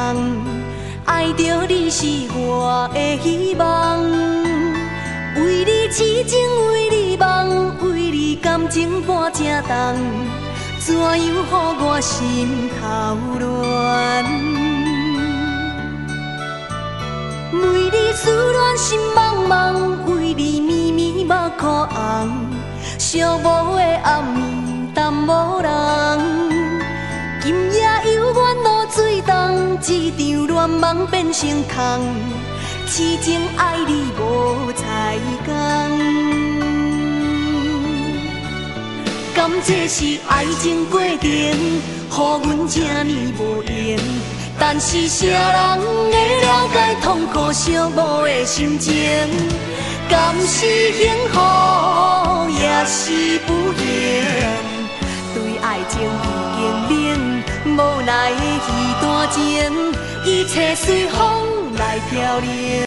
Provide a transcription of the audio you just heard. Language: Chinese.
爱着你是我的希望，为你痴情，为你梦，为你感情半正重，怎样予我心头乱？为你思恋心茫茫，为你绵绵目眶红，寂寞的暗暝淡无人。今夜幽怨露水重，一场恋梦变成空，痴情爱你无彩工。甘这是爱情过程，予阮这呢无言。但是谁人会了解痛苦寂寞的心情？敢是幸福，也是不幸？对爱情已经冷，无奈的彼段情，一切随风来飘零。